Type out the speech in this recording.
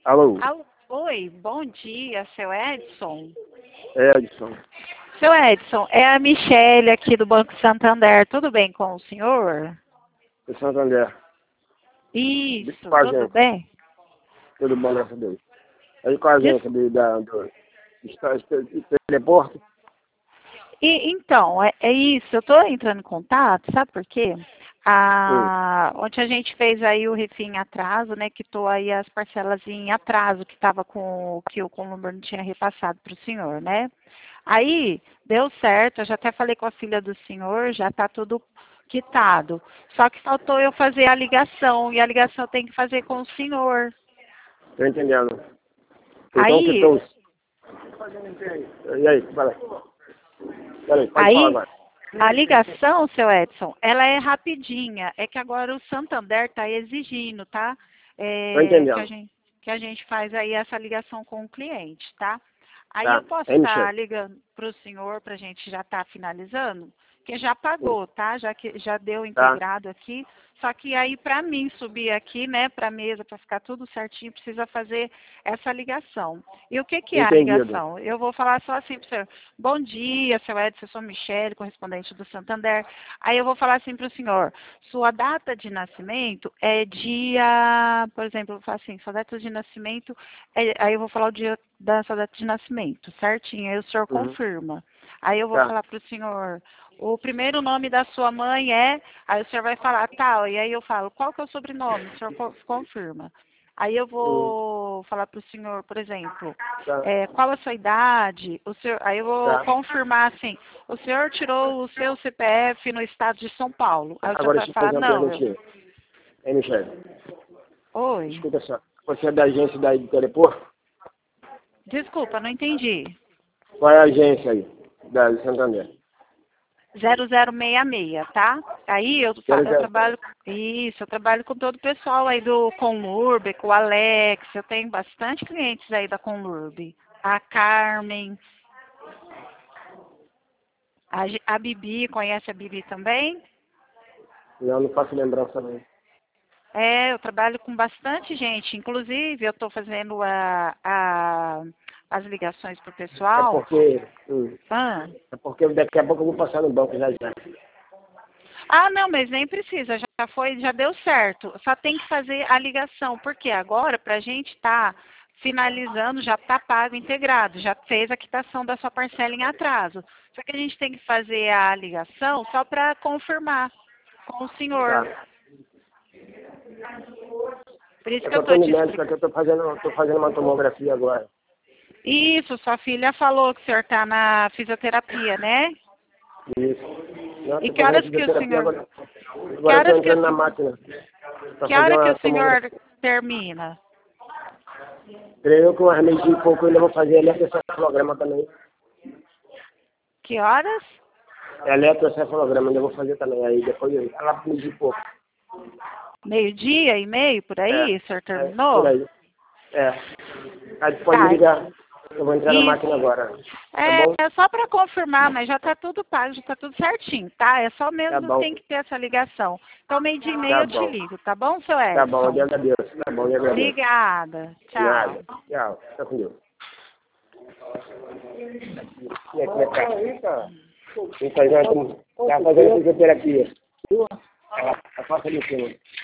Alô? Oi, bom dia, seu Edson. Edson. Seu Edson, é a Michele aqui do Banco Santander. Tudo bem com o senhor? Do Santander. Isso, Com a tudo gente. bem? Tudo bom, graças a Deus. Aí com a gente do teleporte. Então, é isso, eu estou entrando em contato, sabe por quê? Ontem a gente fez aí o refim em atraso, né? Quitou aí as parcelas em atraso que estava que o Columbar não tinha repassado para o senhor, né? Aí deu certo, eu já até falei com a filha do senhor, já está tudo quitado. Só que faltou eu fazer a ligação, e a ligação tem que fazer com o senhor. Tô entendendo. Então Aí, quitou os... E aí, pode falar agora. a ligação, seu Edson, ela é rapidinha. É que agora o Santander está exigindo, tá? Tô entendendo. Que a gente faz aí essa ligação com o cliente, tá? Aí Tá. eu posso Aí, estar Michele. ligando para o senhor para a gente já estar finalizando? Que já pagou, tá? Já deu Tá. integrado aqui. Só que aí para mim subir aqui, né, para a mesa, para ficar tudo certinho, precisa fazer essa ligação. E o que é a Entendido. ligação? Eu vou falar só assim para o senhor. Bom dia, seu Edson, eu sou Michele, correspondente do Santander. Aí eu vou falar assim para o senhor. Sua data de nascimento é dia, por exemplo, eu vou falar assim, sua data de nascimento, aí eu vou falar o dia da sua data de nascimento, certinho? Aí o senhor confirma. Aí eu vou Tá. falar para o senhor, o primeiro nome da sua mãe é, aí o senhor vai falar tal, e aí eu falo, qual que é o sobrenome? O senhor confirma. Aí eu vou falar para o senhor, por exemplo, Tá. qual a sua idade? Aí eu vou confirmar assim, o senhor tirou o seu CPF no estado de São Paulo. Aí o senhor Agora vai deixa eu falar, fazer uma não. perguntinha. Aí, Michele. Oi. Escuta só. Você é da agência daí do teleporte? Desculpa, não entendi. Qual é a agência aí? Da Santander. 0066, tá? Aí eu trabalho, isso, eu trabalho com todo o pessoal aí do Conlurb, com o Alex, eu tenho bastante clientes aí da Conlurb. A Carmen, a Bibi, conhece a Bibi também? Não faço lembrança não. Eu trabalho com bastante gente, inclusive eu estou fazendo as ligações para o pessoal. É porque daqui a pouco eu vou passar no banco já. Não, mas nem precisa, já deu certo. Só tem que fazer a ligação, porque agora, para a gente estar finalizando, já está pago integrado, já fez a quitação da sua parcela em atraso. Só que a gente tem que fazer a ligação só para confirmar com o senhor. Tá. Por isso que Eu eu tô estou te no médico explicando. aqui, eu tô fazendo uma tomografia agora. Isso, sua filha falou que o senhor está na fisioterapia, né? Isso. Não, E tô que fazendo horas que o fisioterapia senhor... agora. Agora eu tô entrando na máquina. Pra Que fazer hora que uma o senhor tomografia. termina? Creio que umas meia e pouco eu ainda vou fazer eletrocefalograma também. Que horas? Eletrocefalograma ainda vou fazer também. Aí depois lá pro meio e pouco. Meio-dia e meio, por aí? O senhor terminou? Por aí. Aí pode me ligar. Eu vou entrar na Isso. máquina agora. Tá bom? É só para confirmar, mas já está tudo pago, já está tudo certinho, tá? É só Tá mesmo bom. tem que ter essa ligação. Então, meio-dia e meia Tá eu te bom. ligo, tá bom, seu Tá bom, Edson? eu agradeço. Tá bom, eu agradeço. Obrigada. Tchau. Nada. Tchau. Tá com Deus. E aqui é tá? Tá fazendo fisioterapia. Ela passa ali em cima.